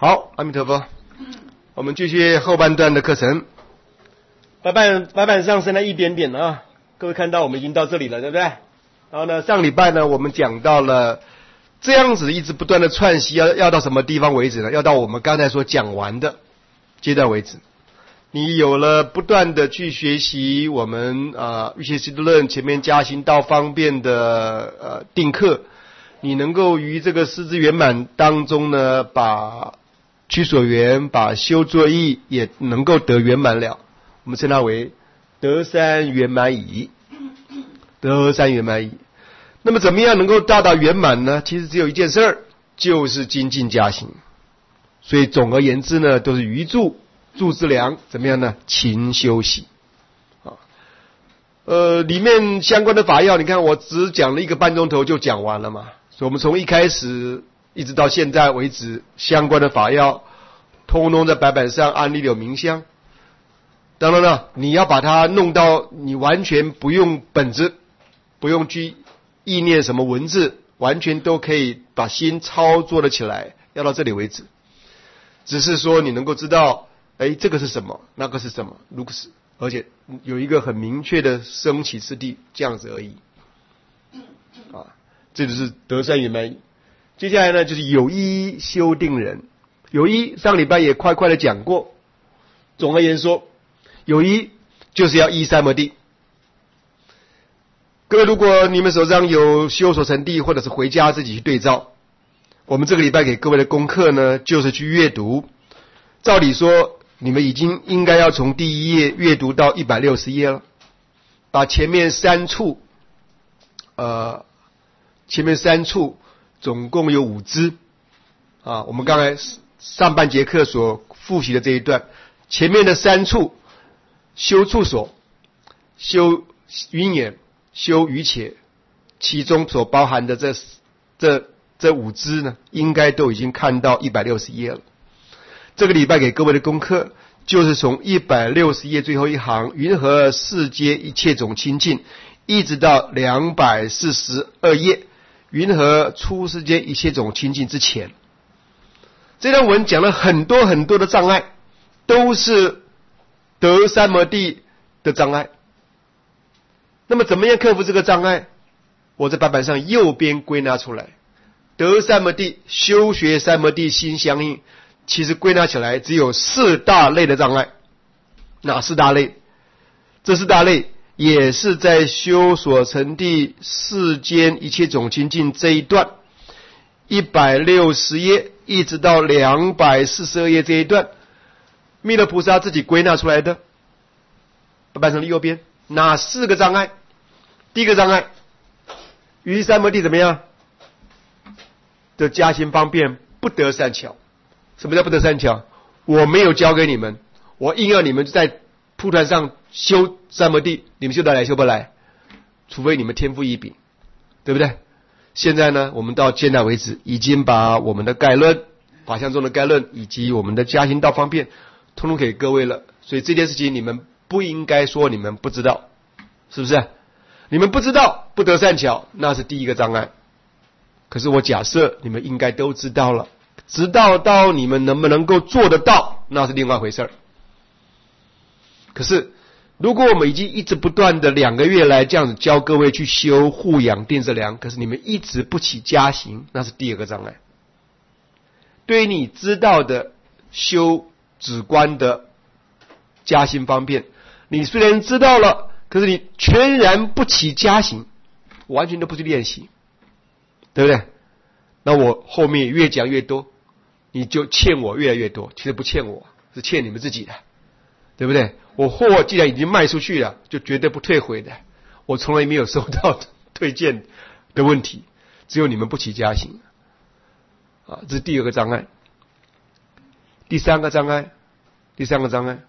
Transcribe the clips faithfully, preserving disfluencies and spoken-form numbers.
好，阿弥陀佛，我们继续后半段的课程。白板白板上升了一点点啊，各位看到我们已经到这里了，对不对？然后呢，上礼拜呢，我们讲到了这样子一直不断的串习，要要到什么地方为止呢？要到我们刚才所讲完的阶段为止。你有了不断的去学习我们啊预学习论前面加行道方便的呃定课，你能够于这个师资圆满当中呢，把取所缘，把修作意也能够得圆满了。我们称它为得三圆满矣，得三圆满矣。那么怎么样能够达到圆满呢？其实只有一件事儿，就是精进加行。所以总而言之呢，都是余助助之良，怎么样呢？勤修习啊。呃，里面相关的法要，你看我只讲了一个半钟头就讲完了嘛。所以我们从一开始一直到现在为止，相关的法要通通在白板上安利有名相。当然了，你要把它弄到你完全不用本子，不用去意念什么文字，完全都可以把心操作了起来，要到这里为止。只是说你能够知道，哎，这个是什么，那个是什么，如果是，而且有一个很明确的升起之地，这样子而已。啊，这就是得三圆满。接下来呢，就是有依修定人。有依上礼拜也快快的讲过。总而言说，有依就是要依三摩地。各位，如果你们手上有修所成地，或者是回家自己去对照，我们这个礼拜给各位的功课呢，就是去阅读。照理说，你们已经应该要从第一页阅读到一百六十页了，把前面三处，呃，前面三处总共有五支啊。我们刚才上半节课所复习的这一段，前面的三处。修处所、修云眼、修余且，其中所包含的这这这五支呢，应该都已经看到一百六十页了。这个礼拜给各位的功课，就是从一百六十页最后一行，云何世间一切种清净，一直到两百四十二页，云何出世间一切种清净之前。这段文讲了很多很多的障碍，都是得三摩地的障碍。那么怎么样克服这个障碍？我在白板上右边归纳出来，得三摩地、修学三摩地心相应，其实归纳起来只有四大类的障碍。哪四大类？这四大类也是在修所成地世间一切种清净这一段一百六十页一直到两百四十二页这一段，弥勒菩萨自己归纳出来的。白板上的右边，哪四个障碍？第一个障碍，于三摩地怎么样的加行方便不得善巧。什么叫不得善巧？我没有教给你们，我硬要你们在蒲团上修三摩地，你们修得来修不来？除非你们天赋异禀，对不对？现在呢，我们到现在为止，已经把我们的概论、法相中的概论以及我们的加行道方便通通给各位了，所以这件事情你们不应该说你们不知道，是不是？你们不知道不得善巧，那是第一个障碍。可是我假设你们应该都知道了，直到到你们能不能够做得到，那是另外一回事儿。可是如果我们已经一直不断的两个月来这样子教各位去修护养定质量，可是你们一直不起加行，那是第二个障碍。对于你知道的修止观的加行方便，你虽然知道了，可是你全然不起加行，完全都不去练习，对不对？那我后面越讲越多，你就欠我越来越多。其实不欠我，是欠你们自己的，对不对？我货既然已经卖出去了，就绝对不退回的。我从来没有收到推荐的问题，只有你们不起加行啊，这是第二个障碍。第三个障碍，第三个障碍，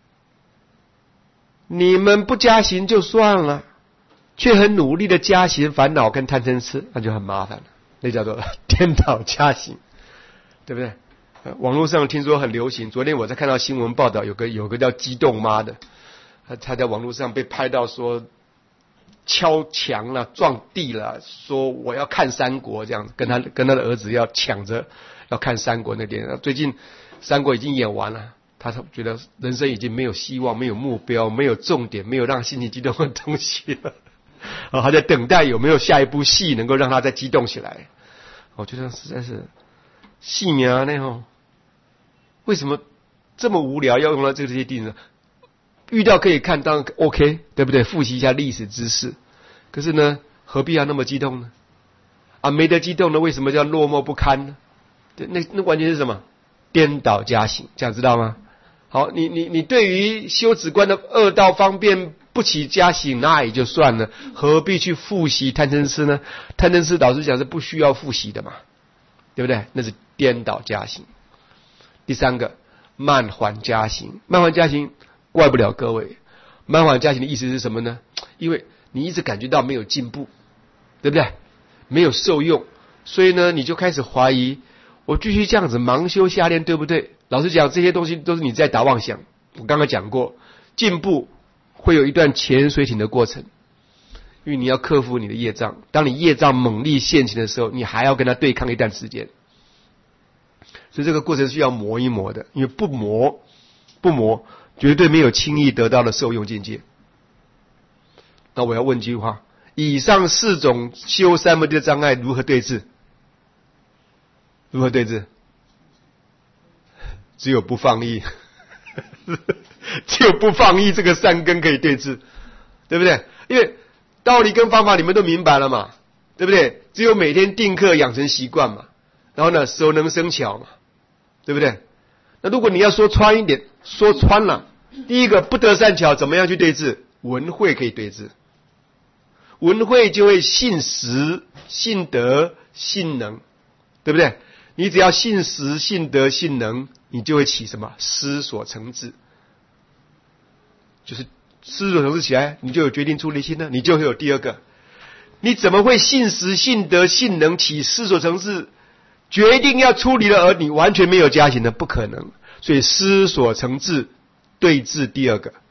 你们不加行就算了，却很努力的加行烦恼跟贪嗔痴，那就很麻烦了，那叫做颠倒加行，对不对？呃、网络上听说很流行，昨天我在看到新闻报道，有个有个叫激动妈的，他他在网络上被拍到说敲墙了、撞地了，说我要看三国这样子，跟他跟他的儿子要抢着要看三国那点。最近三国已经演完了，他觉得人生已经没有希望，没有目标，没有重点，没有让心情激动的东西了。啊，他在等待有没有下一部戏能够让他再激动起来。我觉得实在是戏名啊，那种为什么这么无聊要用到这些地方？遇到可以看当然 OK， 对不对？复习一下历史知识。可是呢，何必要那么激动呢？啊，没得激动呢，为什么叫落寞不堪呢？对，那那完全是什么？颠倒加刑，这样知道吗？好，你你你对于修止观的恶道方便不起加刑，那也就算了，何必去复习贪嗔痴呢？贪嗔痴老师讲是不需要复习的嘛，对不对？那是颠倒加刑。第三个，慢缓加刑，慢缓加刑怪不了各位。慢缓加刑的意思是什么呢？因为你一直感觉到没有进步，对不对？没有受用，所以呢，你就开始怀疑，我继续这样子盲修瞎练对不对？老实讲，这些东西都是你在打妄想。我刚刚讲过，进步会有一段潜水艇的过程，因为你要克服你的业障。当你业障猛力现前的时候，你还要跟它对抗一段时间，所以这个过程需要磨一磨的。因为不磨，不磨，绝对没有轻易得到的受用境界。那我要问一句话：以上四种修三摩地的障碍如何对治？如何对治？只有不放逸，只有不放逸这个善根可以对治，对不对？因为道理跟方法你们都明白了嘛，对不对？只有每天定课养成习惯嘛，然后呢，熟能生巧嘛，对不对？那如果你要说穿一点，说穿了，第一个不得善巧，怎么样去对治？闻慧可以对治，闻慧就会信实、信德、信能，对不对？你只要信实、信德、信能，你就会起什么？思所成智，就是思所成智起来，你就有决定出离心呢，你就会有第二个。你怎么会信实、信德、信能起思所成智？决定要出离了，而你完全没有加行呢？不可能。所以思所成智对治第二个。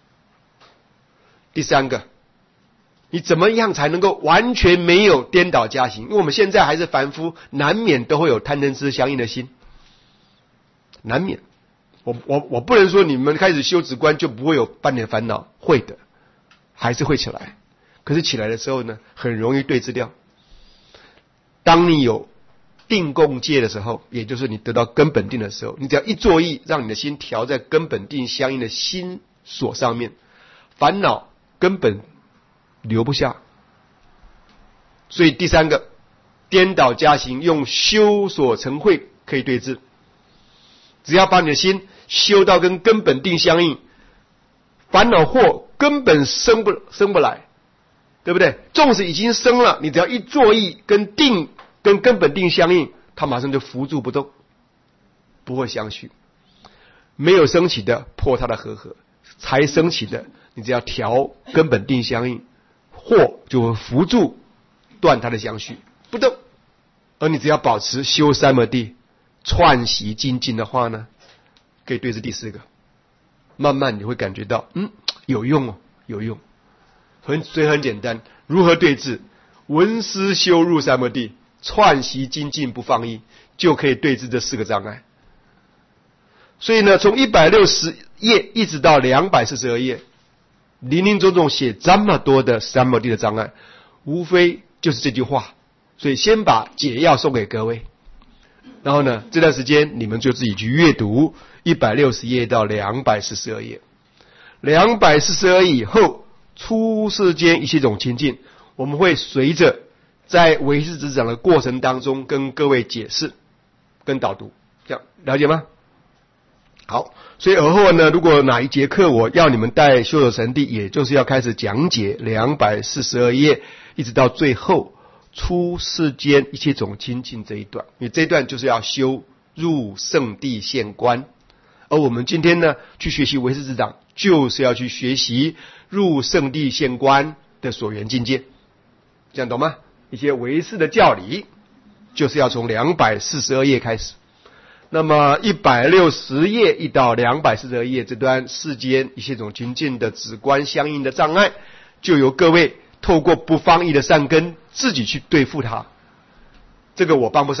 第三个，你怎么样才能够完全没有颠倒加行？因为我们现在还是凡夫，难免都会有贪嗔痴相应的心，难免。我我我不能说你们开始修止观就不会有半点烦恼，会的，还是会起来。可是起来的时候呢，很容易对治掉。当你有定共戒的时候，也就是你得到根本定的时候，你只要一作意，让你的心调在根本定相应的心所上面，烦恼根本留不下。所以第三个，颠倒加行，用修所成慧可以对治。只要把你的心修到跟根本定相应，烦恼祸根本生不生不来，对不对？纵使已经生了，你只要一作意跟定跟根本定相应，它马上就伏住不动，不会相续。没有升起的破它的和合，才升起的你只要调根本定相应，祸就会伏住断它的相续不动。而你只要保持修三摩地串习精进的话呢，可以对治第四个。慢慢你会感觉到嗯有用哦，有用。很所以很简单，如何对治？闻思修入三摩地，串习精进不放逸，就可以对治这四个障碍。所以呢，从一百六十页一直到两百四十二页，林林总总写这么多的三摩地的障碍，无非就是这句话。所以先把解药送给各位，然后呢，这段时间你们就自己去阅读一百六十页到两百四十二页。两百四十二页以后，出世间一切种清净，我们会随着在唯识执掌的过程当中跟各位解释跟导读，这样了解吗？好，所以而后呢，如果哪一节课我要你们带修所成地，也就是要开始讲解两百四十二页一直到最后出世间一切种清净这一段，因为这一段就是要修入圣地现观。而我们今天呢去学习唯识执掌，就是要去学习入圣地现观的所缘境界，这样懂吗？一些唯识的教理就是要从两百四十二页开始。那么一百六十页一到两百四十二页这段世间一切种清净的止观相应的障碍，就由各位透过不放逸的善根自己去对付它，这个我帮不上忙。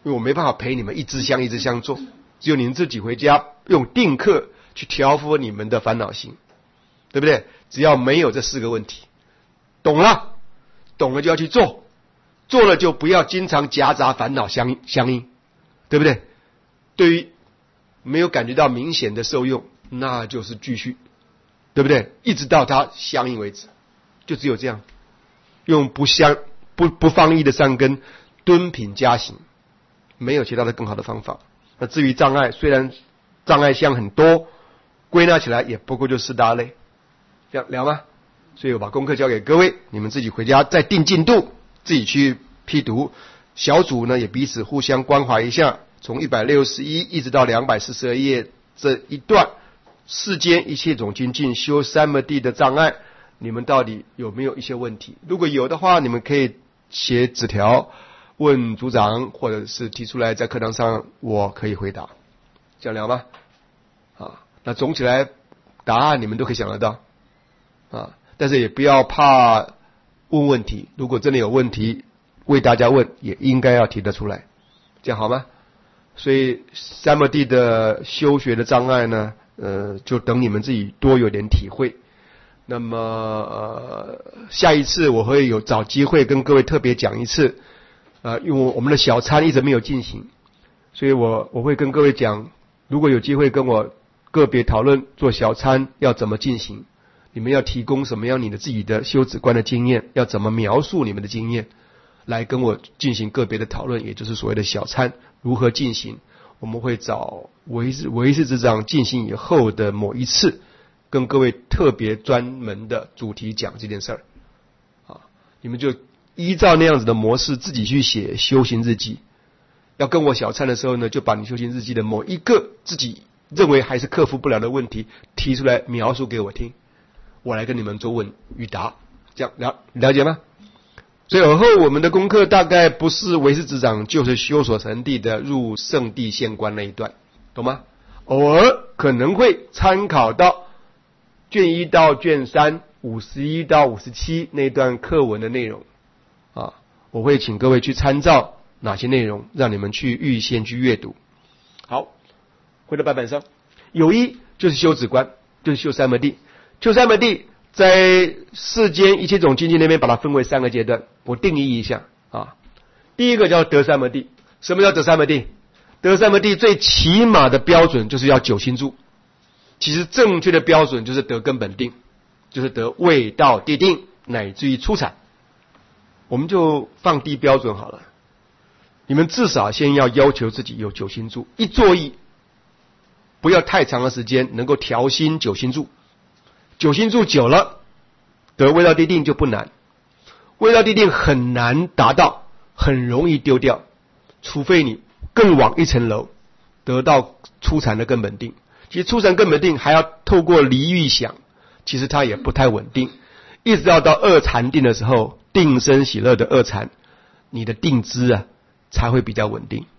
因为我没办法陪你们一支香一支香做，只有你们自己回家用定课去调伏你们的烦恼心，对不对？只要没有这四个问题，懂了，懂了就要去做，做了就不要经常夹杂烦恼相相应，对不对？对于没有感觉到明显的受用，那就是继续，对不对？一直到它相应为止，就只有这样，用不相不不放逸的善根敦品加行，没有其他的更好的方法。那至于障碍，虽然障碍项很多，归纳起来也不过就四大类，这样了吗？所以我把功课交给各位，你们自己回家再定进度，自己去批读。小组呢也彼此互相关怀一下，从一百六十一一直到两百四十二页这一段，世间一切种精进修三摩地的障碍，你们到底有没有一些问题？如果有的话，你们可以写纸条问组长，或者是提出来在课堂上，我可以回答，这样聊吗？啊，那总起来答案你们都可以想得到啊，但是也不要怕问问题，如果真的有问题为大家问，也应该要提得出来，这样好吗？所以三摩地的修学的障碍呢，呃，就等你们自己多有点体会。那么呃，下一次我会有找机会跟各位特别讲一次，呃，因为我们的小餐一直没有进行，所以我我会跟各位讲，如果有机会跟我个别讨论做小餐要怎么进行，你们要提供什么样你的自己的修止观的经验，要怎么描述你们的经验，来跟我进行个别的讨论，也就是所谓的小餐如何进行。我们会找唯识唯识执掌进行以后的某一次，跟各位特别专门的主题讲这件事儿啊，你们就依照那样子的模式自己去写修行日记。要跟我小餐的时候呢，就把你修行日记的某一个自己认为还是克服不了的问题提出来描述给我听，我来跟你们做问与答，这样了了解吗？所以尔后我们的功课大概不是唯识执掌，就是修所成地的入圣地现观那一段，懂吗？偶尔可能会参考到卷一到卷三五十一到五十七那段课文的内容啊，我会请各位去参照哪些内容，让你们去预先去阅读。好，回到白板上，有一就是修止观，就是修三摩地。修三摩地在世间一切种精进那边把它分为三个阶段，我定义一下啊。第一个叫得三摩地。什么叫得三摩地？得三摩地最起码的标准就是要九心住，其实正确的标准就是得根本定，就是得位道地定乃至于初禅。我们就放低标准好了，你们至少先要要求自己有九心住，一坐意不要太长的时间，能够调心九心住。九心住久了，得位道地定就不难。位道地定很难达到，很容易丢掉，除非你更往一层楼，得到初禅的根本定。其实初禅根本定还要透过离欲想，其实它也不太稳定，一直要到二禅定的时候，定生喜乐的二禅，你的定知啊才会比较稳定。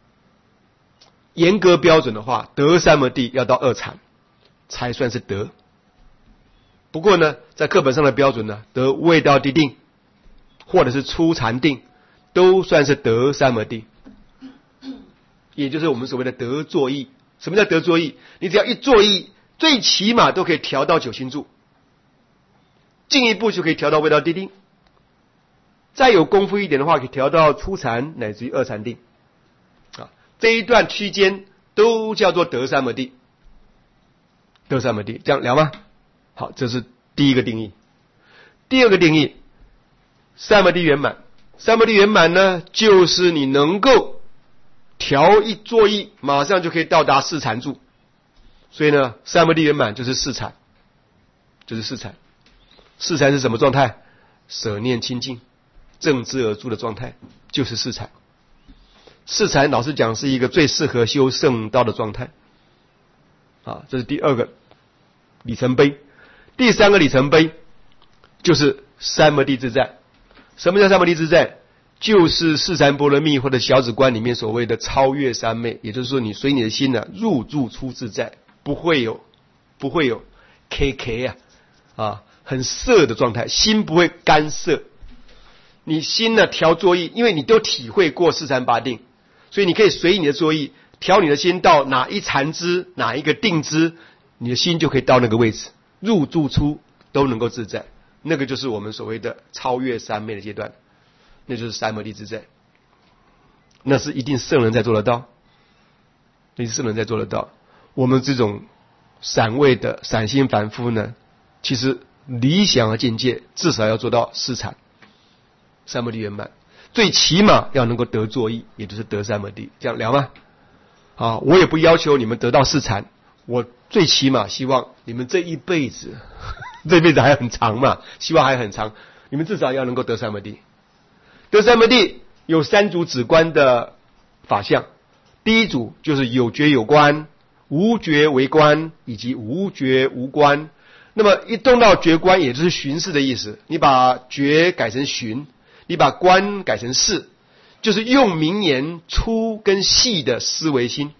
严格标准的话，得三摩地要到二禅才算是得。不过呢，在课本上的标准呢，得位道地定或者是初禅定都算是得三摩地，也就是我们所谓的得坐意。什么叫得坐意？你只要一坐意，最起码都可以调到九心住，进一步就可以调到位道地定，再有功夫一点的话，可以调到初禅乃至于二禅定啊。这一段区间都叫做得三摩地，得三摩地，这样了吗？好，这是第一个定义。第二个定义，三摩地圆满。三摩地圆满呢，就是你能够调一坐意，马上就可以到达四禅住。所以呢，三摩地圆满就是四禅，就是四禅。四禅是什么状态？舍念清净，正知而住的状态，就是四禅。四禅老实讲是一个最适合修圣道的状态啊，这是第二个里程碑。第三个里程碑就是三摩地自在。什么叫三摩地自在？就是四禅波罗蜜或者小止观里面所谓的超越三昧，也就是说你随你的心呢、啊、入住出自在，不会有不会有 K K 啊啊很色的状态，心不会干涉。你心呢调作意，因为你都体会过四禅八定， 所以你可以随你的作意调你的心到哪一禅支，哪一个定支，你的心就可以到那个位置，入住出都能够自在。那个就是我们所谓的超越三昧的阶段，那就是三摩地自在。那是一定圣人才做得到，那是圣人才做得到。我们这种散位的散心凡夫呢，其实理想的境界至少要做到四禅，三摩地圆满，最起码要能够得作意，也就是得三摩地。这样聊吗？啊，我也不要求你们得到四禅，我最起码希望你们这一辈子，这辈子还很长嘛，希望还很长，你们至少要能够得三摩地。得三摩地有三组止观的法相，第一组就是有觉有观、无觉为观以及无觉无观。那么一动到觉观，也就是巡视的意思，你把觉改成巡，你把观改成视，就是用名言粗跟细的思维心。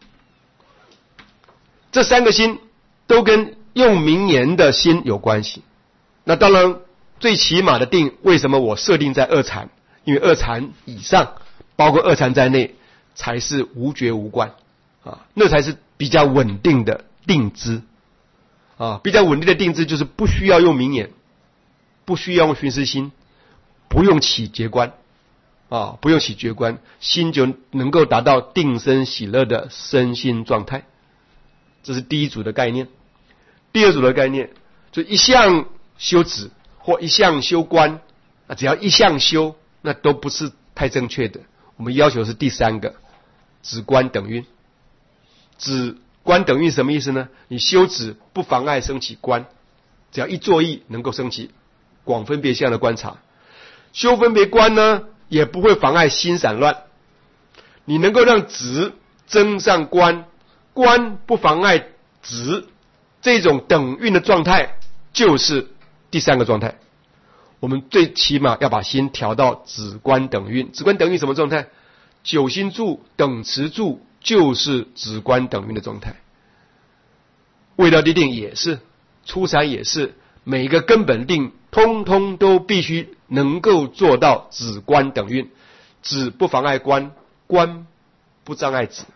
这三个心都跟用名言的心有关系。那当然最起码的定，为什么我设定在二禅？因为二禅以上，包括二禅在内，才是无觉无观啊，那才是比较稳定的定知啊，比较稳定的定知就是不需要用名言，不需要用寻思心，不用起觉观啊，不用起觉观，心就能够达到定生喜乐的身心状态。这是第一组的概念。第二组的概念，就一项修止或一项修观啊，只要一项修，那都不是太正确的。我们要求的是第三个，止观等运。止观等运什么意思呢？你修止不妨碍升起观，只要一作意能够升起广分别相的观察。修分别观呢，也不会妨碍心散乱。你能够让止增上观，观不妨碍止，这种等运的状态就是第三个状态。我们最起码要把心调到止观等运。止观等运什么状态？九心住、等持住就是止观等运的状态。味道地定也是，初禅也是，每一个根本定通通都必须能够做到止观等运。止不妨碍观，观不障碍止。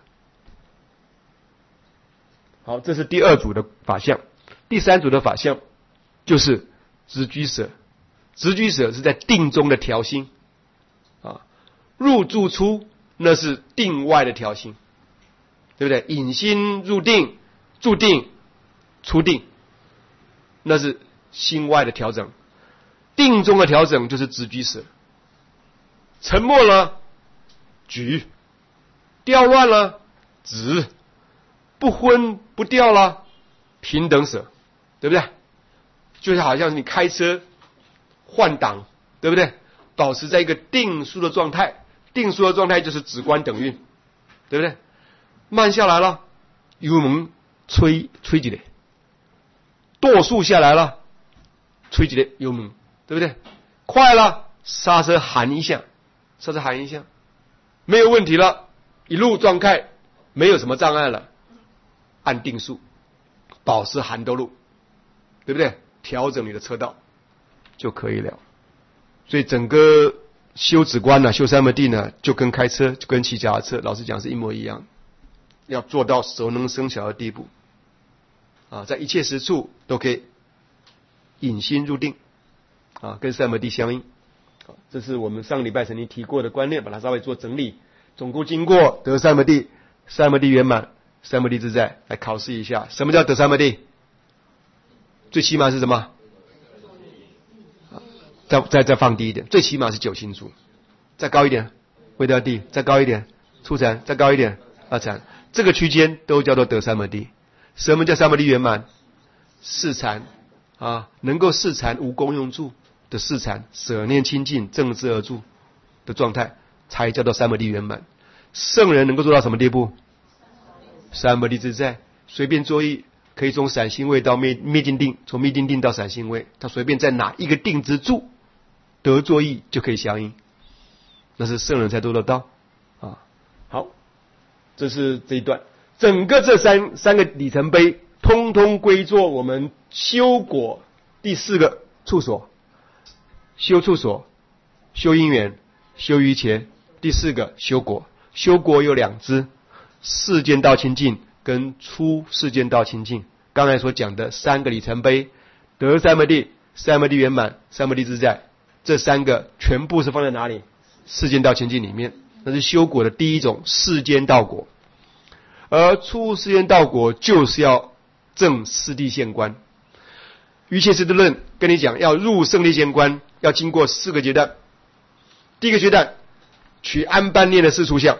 好，这是第二组的法相。第三组的法相就是直居舍。直居舍是在定中的调心啊，入住出那是定外的调心，对不对？引心入定，住定出定，那是心外的调整。定中的调整就是直居舍。沉默了举，掉乱了止，不昏不掉了平等舍，对不对？就是好像你开车换挡，对不对？保持在一个定速的状态，定速的状态就是止观等运，对不对？慢下来了，油门吹吹几嘞，舵速下来了，吹几嘞油门，对不对？快了，刹车喊一下，刹车喊一下，没有问题了，一路状态没有什么障碍了，按定速，保持含兜路，对不对？调整你的车道就可以了。所以整个修止观呢、啊，修三摩地呢，就跟开车、就跟骑脚踏车，老实讲是一模一样，要做到熟能生巧的地步啊，在一切时处都可以引心入定啊，跟三摩地相应。这是我们上个礼拜曾经提过的观念，把它稍微做整理。总共经过得三摩地、三摩地圆满、三摩地自在，来考试一下，什么叫得三摩地？最起码是什么？再再再放低一点，最起码是九心住，再高一点，味道地，再高一点，初禅，再高一点，二禅，这个区间都叫做得三摩地。什么叫三摩地圆满？四禅啊，能够四禅无功用住的四禅，舍念清净，正知而住的状态，才叫做三摩地圆满。圣人能够做到什么地步？三摩地自在，随便作意。可以从散心位到灭灭尽定，从灭尽定到散心位，他随便在哪一个定之住得作意就可以相应，那是圣人才做得到啊。好，这是这一段，整个这三三个里程碑，通通归作我们修果第四个处所，修处所、修因缘、修于前，第四个修果。 修国有两支，世间道清净跟出世间道清净。刚才所讲的三个里程碑，得三摩地、三摩地圆满、三摩地自在，这三个全部是放在哪里？世间道清净里面，那是修果的第一种世间道果。而出世间道果就是要证四谛现观。瑜伽师地论跟你讲，要入胜利现观，要经过四个阶段。第一个阶段，取安般念的四处相；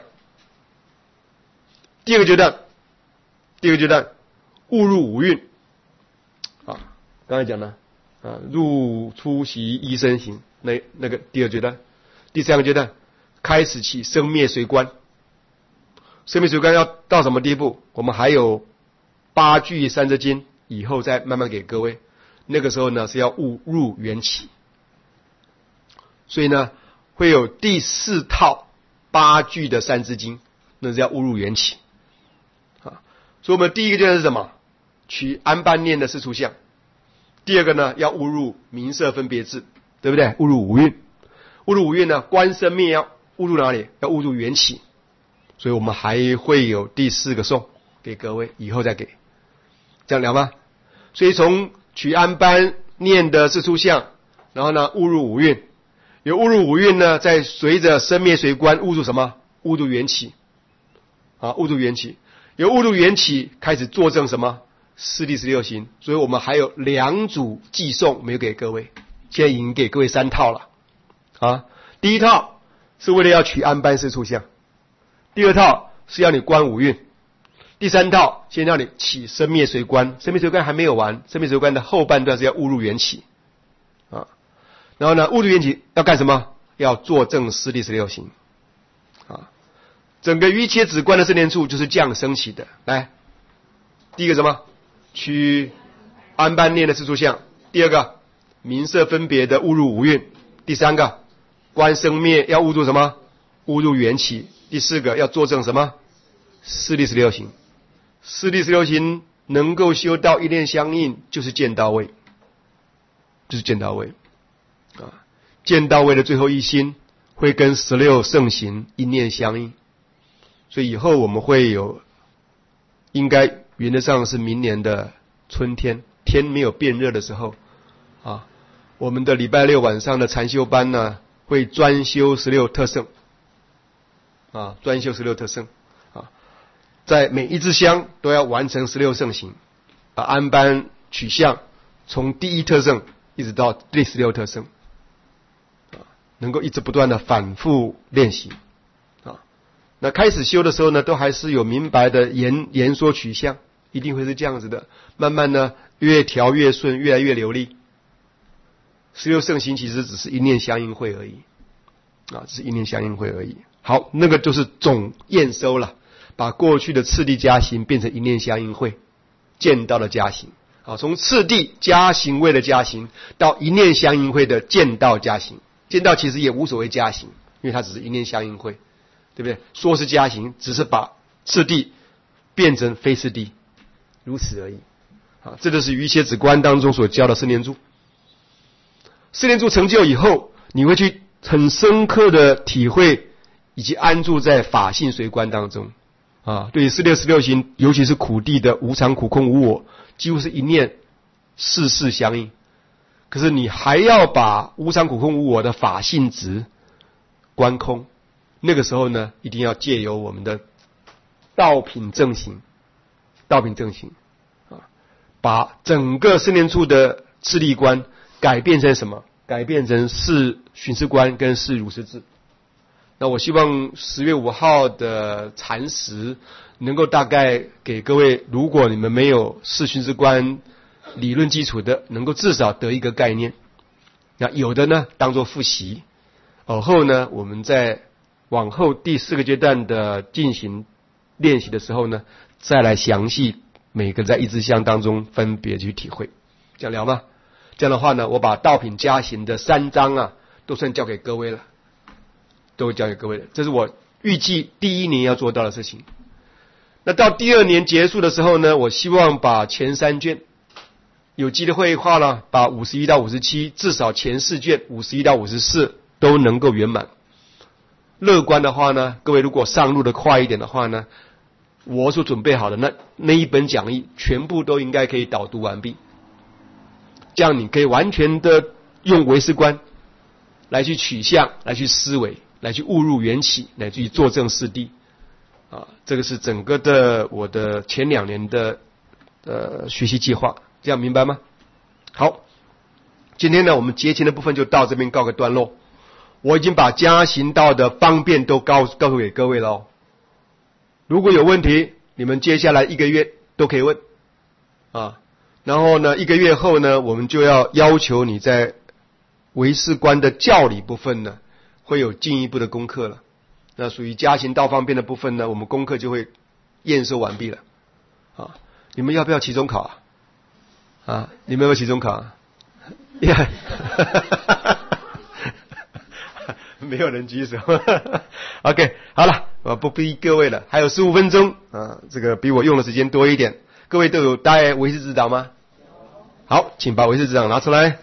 第二个阶段，第二个阶段，误入五蕴。啊，刚才讲了，啊，入出息一身行，那那个第二阶段。第三个阶段，开始起生灭随观。生灭随观要到什么地步？我们还有八句三字经，以后再慢慢给各位。那个时候呢，是要悟入缘起，所以呢，会有第四套八句的三字经，那是要悟入缘起啊。所以我们第一个阶段是什么？取安般念的四处相。第二个呢，要悟入名色分别智，对不对？悟入五蕴，悟入五蕴呢，观生灭要悟入哪里？要悟入缘起。所以我们还会有第四个颂给各位，以后再给，这样聊吗？所以从取安般念的四处相，然后呢，悟入五蕴，有悟入五蕴呢，再随着生灭随观悟入什么？悟入缘起，啊，悟入缘起，有悟入缘起开始作证什么？四谛十六行。所以我们还有两组寄颂没有给各位，现在已经给各位三套了，啊，第一套是为了要取安般四处相。第二套是要你观五蕴，第三套先让你起生灭随观，生灭随观还没有完，生灭随观的后半段是要悟入缘起啊。然后呢，悟入缘起要干什么？要作证四谛十六行啊。整个瑜伽止观的四念处就是这样升起的。来，第一个什么？取安般念的四处相。第二个，名色分别的悟入五蕴。第三个，观生灭要悟入什么？悟入缘起。第四个要作证什么？四谛十六行。四谛十六行能够修到一念相应，就是见到位，就是见到位啊！见到位的最后一心会跟十六圣行一念相应，所以以后我们会有，应该原则上是明年的春天，天没有变热的时候啊，我们的礼拜六晚上的禅修班呢，会专修十六特胜。啊，专修十六特胜啊，在每一支香都要完成十六圣行啊，安般取向，从第一特胜一直到第十六特胜啊，能够一直不断的反复练习啊。那开始修的时候呢，都还是有明白的言言说取向，一定会是这样子的。慢慢呢，越调越顺，越来越流利。十六圣行其实只是一念相应会而已啊，只是一念相应会而已。好，那个就是总验收了，把过去的次第加行变成一念相应会，见到的加行。啊，从次第加行位的加行到一念相应会的见到加行，见到其实也无所谓加行，因为它只是一念相应会，对不对？说是加行，只是把次第变成非次第，如此而已。啊，这就是瑜伽止观当中所教的四念住。四念住成就以后，你会去很深刻的体会以及安住在法性随观当中啊，对于四六十六行，尤其是苦地的无常、苦空、无我，几乎是一念事事相应。可是你还要把无常、苦空、无我的法性值观空，那个时候呢，一定要借由我们的道品正行，道品正行啊，把整个四念处的次第观改变成什么？改变成四寻思观跟四如实智。那我希望十月五号的禅时能够大概给各位，如果你们没有四寻思观理论基础的，能够至少得一个概念。那有的呢，当作复习。而后呢，我们在往后第四个阶段的进行练习的时候呢，再来详细每个在一支香当中分别去体会。这样聊吗？这样的话呢，我把道品加行的三章啊，都算交给各位了。都会交给各位的，这是我预计第一年要做到的事情。那到第二年结束的时候呢，我希望把前三卷有机会的话呢，把五十一到五十七，至少前四卷五十一到五十四都能够圆满乐观的话呢，各位如果上路的快一点的话呢，我所准备好的那那一本讲义全部都应该可以导读完毕。这样你可以完全的用唯识观来去取向，来去思维，来去悟入缘起，来去作证四谛。啊，这个是整个的我的前两年的呃学习计划，这样明白吗？好，今天呢我们节前的部分就到这边告个段落。我已经把加行道的方便都告告诉给各位了哦。如果有问题，你们接下来一个月都可以问啊。然后呢，一个月后呢，我们就要要求你在唯识观的教理部分呢，会有进一步的功课了。那属于加行道方便的部分呢，我们功课就会验收完毕了。啊，你们要不要期中考啊？啊，你们要不要期中考啊？呀、yeah. 没有人举手。OK， 好了，我不逼各位了，还有十五分钟啊，这个比我用的时间多一点。各位都有带唯识指导吗？好，请把唯识指导拿出来。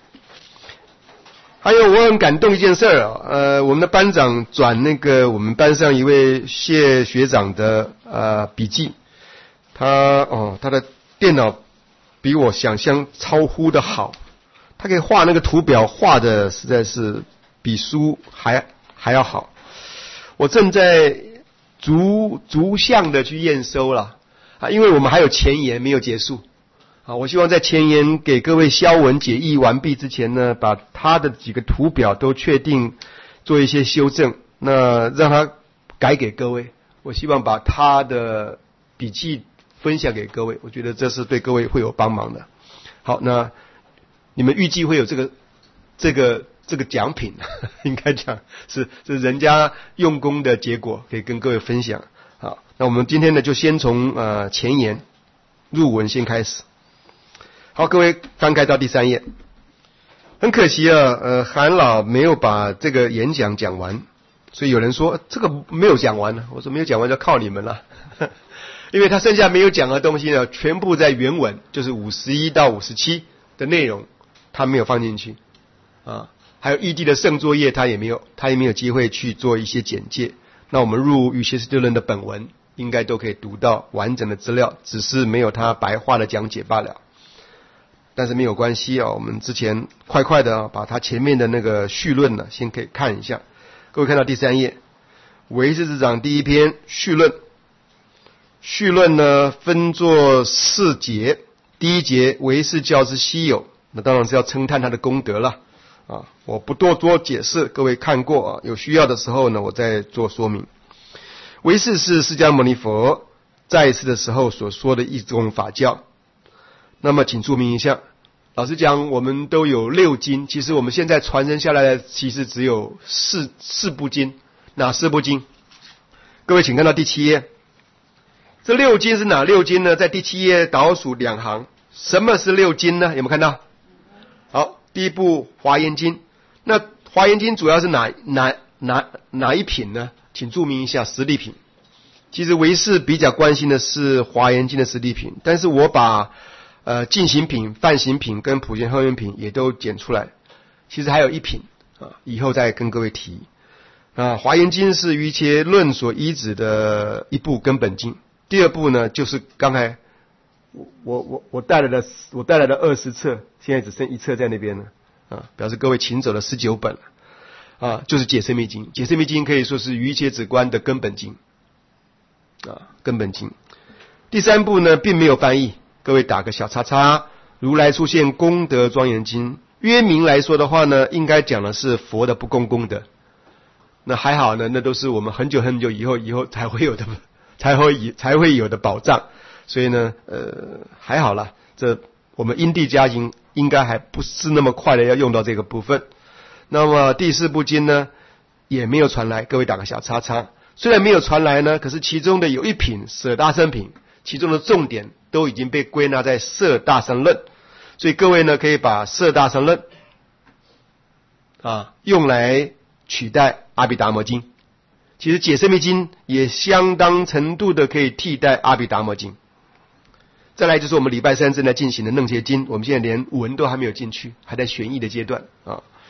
还有我很感动一件事啊，呃，我们的班长转那个我们班上一位谢学长的呃笔记，他哦他的电脑比我想象超乎的好，他可以画那个图表，画的实在是比书还还要好。我正在逐逐项的去验收了啊，因为我们还有前言没有结束。啊，我希望在前言给各位消文解义完毕之前呢，把他的几个图表都确定，做一些修正，那让他改给各位。我希望把他的笔记分享给各位，我觉得这是对各位会有帮忙的。好，那你们预计会有这个这个这个奖品，应该讲是是人家用功的结果，可以跟各位分享。好，那我们今天呢就先从呃前言入文先开始。好，各位翻开到第三页。很可惜啊，呃，韩老没有把这个演讲讲完，所以有人说这个没有讲完呢。我说没有讲完就靠你们了，因为他剩下没有讲的东西呢，全部在原文，就是五十一到五十七的内容，他没有放进去啊。还有义谛的圣作业，他也没有，他也没有机会去做一些简介。那我们入瑜伽师地论的本文，应该都可以读到完整的资料，只是没有他白话的讲解罢了。但是没有关系啊，我们之前快快的啊，把它前面的那个序论呢，先可以看一下。各位看到第三页，唯识之长第一篇序论。序论呢分作四节，第一节唯识教之稀有，那当然是要称叹他的功德了啊，我不多做解释，各位看过啊，有需要的时候呢，我再做说明。唯识是释迦牟尼佛在世的时候所说的一种法教。那么请注明一下，老实讲我们都有六经，其实我们现在传承下来的其实只有四四部经。哪四部经？各位请看到第七页，这六经是哪六经呢？在第七页倒数两行，什么是六经呢？有没有看到？好，第一部华严经。那华严经主要是哪哪哪哪一品呢？请注明一下实地品。其实唯识比较关心的是华严经的实地品，但是我把呃，进行品、梵行品跟普贤后愿品也都剪出来，其实还有一品啊，以后再跟各位提。啊，华严经是瑜伽论所依止的一部根本经。第二部呢，就是刚才我我我我带来的我带来的二十册，现在只剩一册在那边了啊，表示各位请走了十九本了啊，就是解深密经。解深密经可以说是瑜伽止观的根本经啊，根本经。第三部呢，并没有翻译。各位打个小叉叉，如来出现功德庄严经，约名来说的话呢，应该讲的是佛的不共功德。那还好呢，那都是我们很久很久以后以后才会有的，才会才会有的宝藏。所以呢，呃，还好啦，这我们因地加行应该还不是那么快的要用到这个部分。那么第四部经呢，也没有传来，各位打个小叉叉。虽然没有传来呢，可是其中的有一品舍大乘品，其中的重点都已经被归纳在摄大乘论，所以各位呢可以把摄大乘论啊用来取代阿毗达摩经。其实解深密经也相当程度的可以替代阿毗达摩经。再来就是我们礼拜三正在进行的楞伽经，我们现在连文都还没有进去，还在玄义的阶段啊。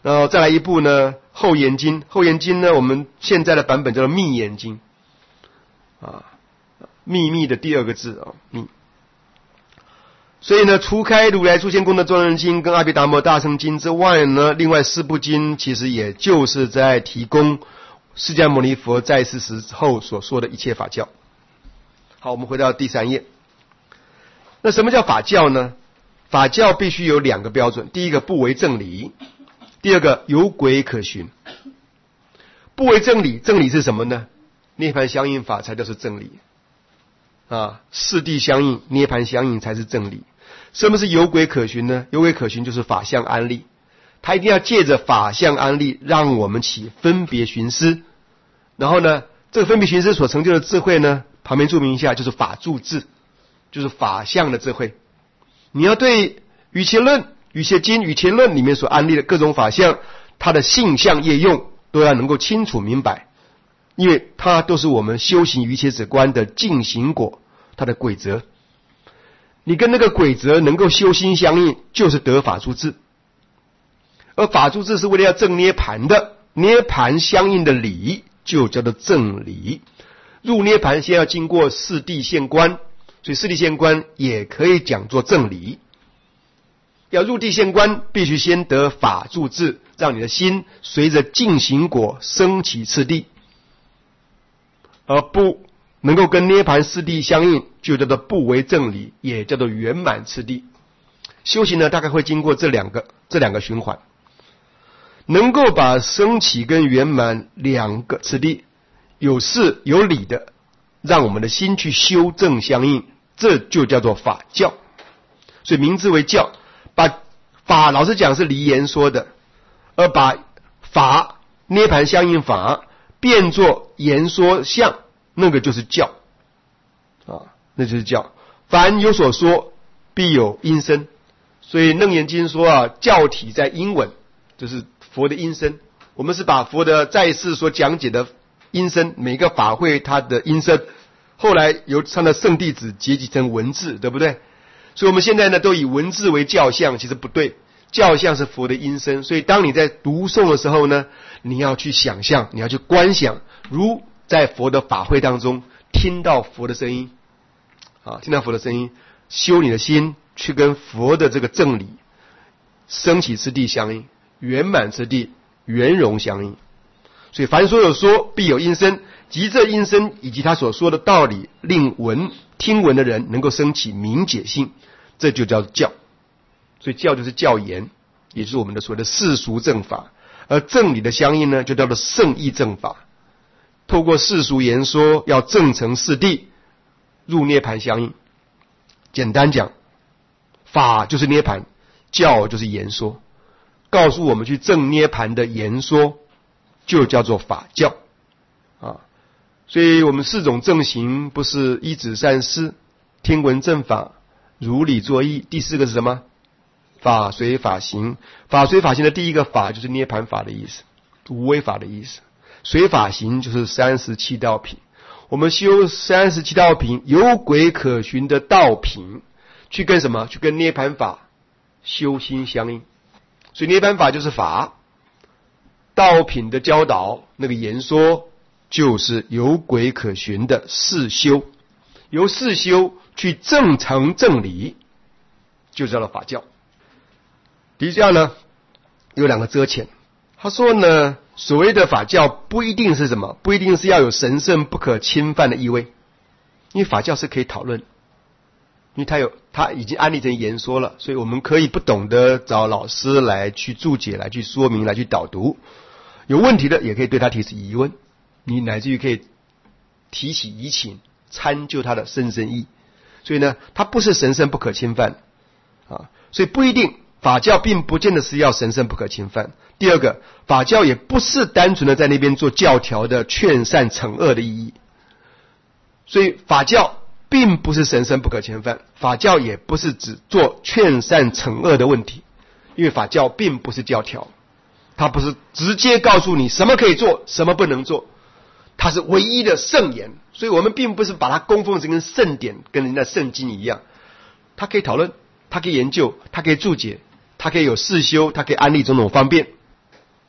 然后再来一部呢，后延经。后延经呢，我们现在的版本叫做密延经啊，秘密的第二个字啊，密。所以呢，除开如来出现功德庄严经跟阿毗达摩大乘经之外呢，另外四部经其实也就是在提供释迦牟尼佛在世时候所说的一切法教。好，我们回到第三页。那什么叫法教呢？法教必须有两个标准，第一个不为正理，第二个有轨可循。不为正理，正理是什么呢？涅槃相应法才叫是正理啊，四谛相应，涅槃相应才是正理。什么是有轨可循呢？有轨可循就是法相安立，他一定要借着法相安立，让我们起分别寻思。然后呢，这个分别寻思所成就的智慧呢，旁边注明一下，就是法住智，就是法相的智慧。你要对瑜伽论、瑜伽经、瑜伽论里面所安立的各种法相，它的性相业用都要能够清楚明白，因为它都是我们修行瑜伽止观的进行果，它的规则。你跟那个规则能够修心相应，就是得法住智。而法住智是为了要证涅盘的，涅盘相应的理就叫做正理。入涅盘先要经过四谛现观，所以四谛现观也可以讲作正理。要入谛现观，必须先得法住智，让你的心随着进行果升起次第，而不能够跟涅盘四谛相应，就叫做不为正理，也叫做圆满次第。修行呢，大概会经过这两个这两个循环，能够把升起跟圆满两个次第有事有理的，让我们的心去修正相应，这就叫做法教。所以名字为教，把法老实讲是离言说的，而把法涅盘相应法变作言说相，那个就是教啊，那就是教。凡有所说，必有因声。所以楞严经说啊，教体在音闻，就是佛的音声。我们是把佛的在世所讲解的音声，每个法会它的音声，后来由他的圣弟子结集成文字，对不对？所以我们现在呢，都以文字为教相，其实不对。教相是佛的音声，所以当你在读诵的时候呢，你要去想象，你要去观想，如在佛的法会当中听到佛的声音啊，听到佛的声音，修你的心，去跟佛的这个正理升起次第相应，圆满次第，圆融相应。所以凡所有说，必有因声，即这因声以及他所说的道理，令闻听闻的人能够升起明解性，这就叫教。所以教就是教言，也就是我们的所谓的世俗正法。而正理的相应呢，就叫做圣义正法。透过世俗言说，要证成四谛，入涅盘相应。简单讲，法就是涅盘，教就是言说，告诉我们去证涅盘的言说，就叫做法教啊。所以我们四种正行，不是依止善事、听闻正法、如理作意。第四个是什么？法随法行。法随法行的第一个法就是涅盘法的意思，无为法的意思。随法行就是三十七道品。我们修三十七道品，有轨可循的道品，去跟什么？去跟涅盘法修心相应。所以涅盘法就是法，道品的教导，那个言说就是有轨可循的事修，由事修去证成正理，就叫做法教。底下呢有两个遮遣，他说呢，所谓的法教不一定是什么，不一定是要有神圣不可侵犯的意味，因为法教是可以讨论，因为他有他已经安立成言说了，所以我们可以不懂得找老师来去注解，来去说明，来去导读，有问题的也可以对他提出疑问，你乃至于可以提起疑情，参究他的深深意。所以呢，它不是神圣不可侵犯啊，所以不一定。法教并不见得是要神圣不可侵犯。第二个，法教也不是单纯的在那边做教条的劝善惩恶的意义。所以法教并不是神圣不可侵犯，法教也不是只做劝善惩恶的问题，因为法教并不是教条，它不是直接告诉你什么可以做，什么不能做，它是唯一的圣言。所以我们并不是把它供奉成跟圣典，跟人家圣经一样，它可以讨论，它可以研究，它可以注解，它可以有事修，它可以安立种种方便。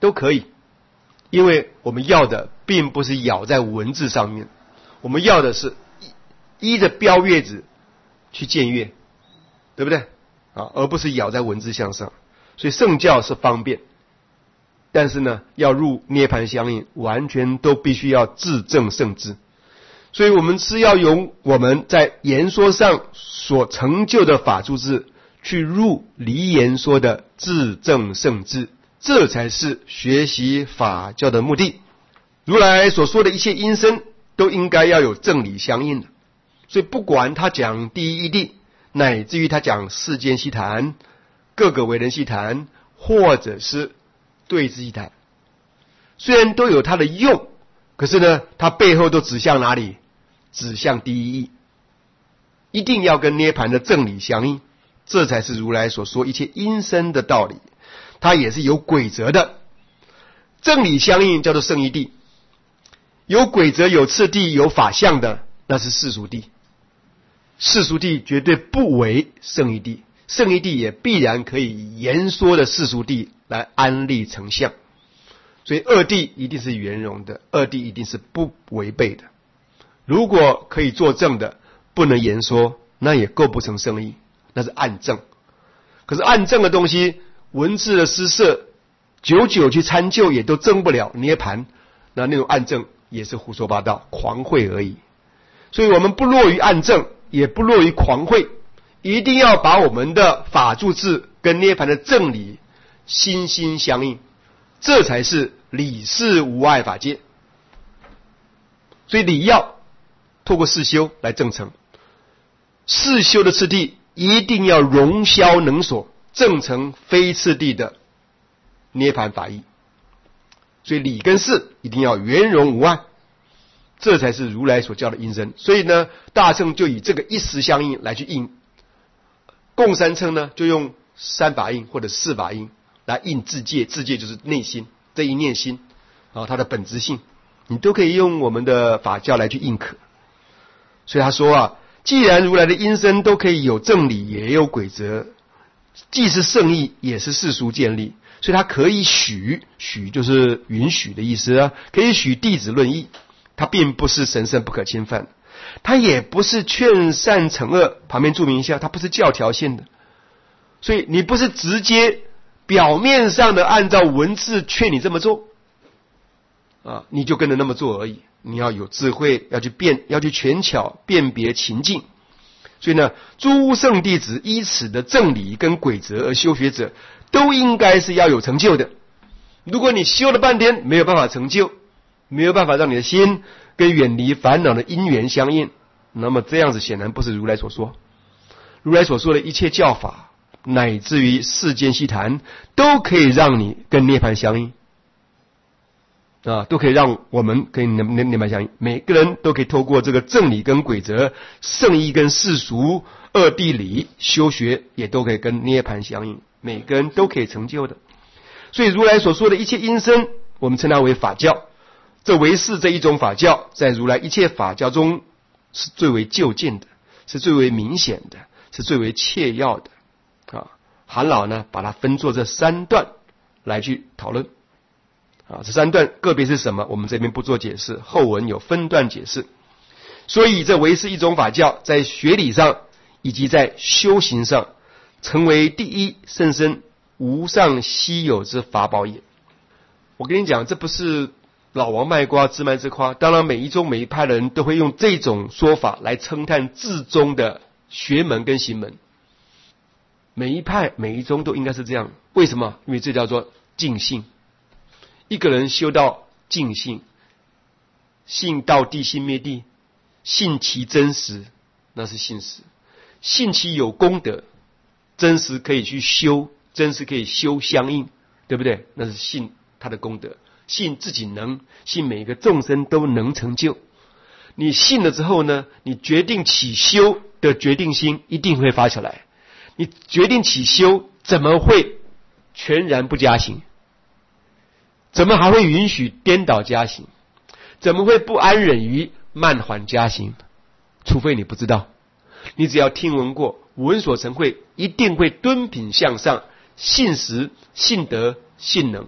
都可以，因为我们要的并不是咬在文字上面，我们要的是依着标月子去僭越，对不对啊？而不是咬在文字向上。所以圣教是方便，但是呢，要入涅槃相应，完全都必须要自证圣智。所以我们是要用我们在言说上所成就的法住智，去入离言说的自证圣智，这才是学习法教的目的。如来所说的一切因身，都应该要有正理相应的。所以不管他讲第一义谛，乃至于他讲世间悉谈、各个为人悉谈，或者是对治悉谈，虽然都有它的用，可是呢，它背后都指向哪里？指向第一义，一定要跟涅槃的正理相应，这才是如来所说一切因身的道理。它也是有规则的，正理相应叫做圣义谛，有规则、有次第、有法相的，那是世俗谛。世俗谛绝对不为圣义谛，圣义谛也必然可以言说的世俗谛来安立成相。所以二谛一定是圆融的，二谛一定是不违背的。如果可以作证的不能言说，那也构不成圣义，那是暗证。可是暗证的东西，文字的施设，久久去参究也都证不了涅槃，那那种暗证也是胡说八道、狂会而已。所以我们不落于暗证，也不落于狂会，一定要把我们的法住智跟涅槃的正理心心相应，这才是理事无碍法界。所以理要透过事修来证成，事修的次第一定要容消能所，证成非次第的涅槃法义。所以理跟事一定要圆融无碍，这才是如来所教的因身。所以呢，大乘就以这个一时相应来去应，共三乘呢就用三法印或者四法印来应自界，自界就是内心这一念心啊，它的本质性，你都可以用我们的法教来去应可。所以他说啊，既然如来的因身都可以有正理，也有规则，既是圣义，也是世俗建立，所以他可以许，许就是允许的意思啊，可以许弟子论义。他并不是神圣不可侵犯，他也不是劝善惩恶，旁边注明一下，他不是教条性的。所以你不是直接表面上的按照文字劝你这么做啊，你就跟着那么做而已。你要有智慧，要去辨，要去权巧辨别情境。所以呢，诸圣弟子依此的正理跟规则而修学者，都应该是要有成就的。如果你修了半天没有办法成就，没有办法让你的心跟远离烦恼的因缘相应，那么这样子显然不是如来所说。如来所说的一切教法，乃至于世间悉谈，都可以让你跟涅槃相应啊，都可以让我们跟涅涅槃相应。每个人都可以透过这个正理跟规则、圣义跟世俗、二谛理修学，也都可以跟涅槃相应，每个人都可以成就的。所以如来所说的一切因身，我们称它为法教。这唯是这一种法教，在如来一切法教中是最为究竟的，是最为明显的，是最为切要的啊。韩老呢，把它分作这三段来去讨论啊。这三段个别是什么，我们这边不做解释，后文有分段解释。所以这唯是一种法教，在学理上以及在修行上，成为第一甚深无上稀有之法宝也。我跟你讲，这不是老王卖瓜自卖自夸，当然每一宗每一派的人都会用这种说法来称叹至宗的学门跟行门，每一派每一宗都应该是这样。为什么？因为这叫做净性。一个人修到净性，性到地心灭地，性其真实，那是信实；性其有功德，真实可以去修，真实可以修相应，对不对？那是信他的功德。信自己能，信每一个众生都能成就。你信了之后呢，你决定起修的决定心一定会发起来。你决定起修，怎么会全然不加行？怎么还会允许颠倒加行？怎么会不安忍于慢缓加行？除非你不知道，你只要听闻过，闻所成会，一定会敦品向上，信实、信德、信能。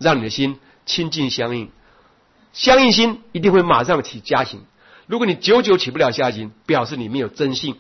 让你的心亲近相应。相应心一定会马上起佳行。如果你久久起不了佳行，表示你没有真信。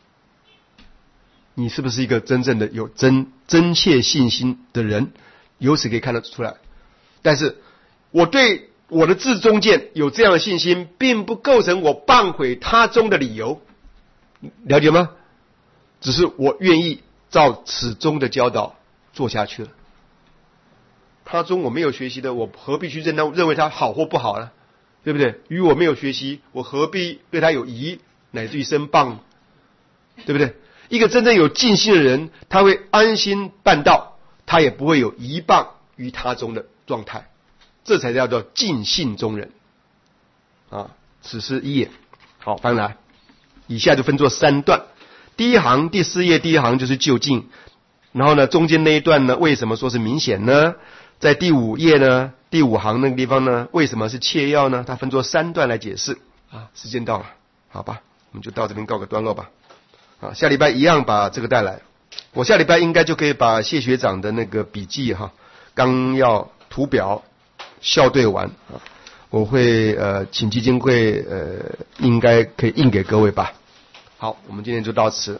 你是不是一个真正的有真真切信心的人？由此可以看得出来。但是我对我的至忠见有这样的信心，并不构成我谤毁他宗的理由，了解吗？只是我愿意照此宗的教导做下去了。他宗我没有学习的，我何必去认他认为他好或不好呢？对不对？与我没有学习，我何必对他有疑，乃至于生谤？对不对？一个真正有尽心的人，他会安心办道，他也不会有疑谤于他宗的状态，这才叫做尽信中人啊！此是一也。好，翻来，以下就分作三段。第一行第四页第一行就是就近，然后呢，中间那一段呢，为什么说是明显呢？在第五页呢，第五行那个地方呢，为什么是切要呢？它分作三段来解释啊。时间到了，好吧，我们就到这边告个段落吧。啊，下礼拜一样把这个带来。我下礼拜应该就可以把谢学长的那个笔记哈、纲要图表校对完啊。我会呃请基金会呃应该可以印给各位吧。好，我们今天就到此。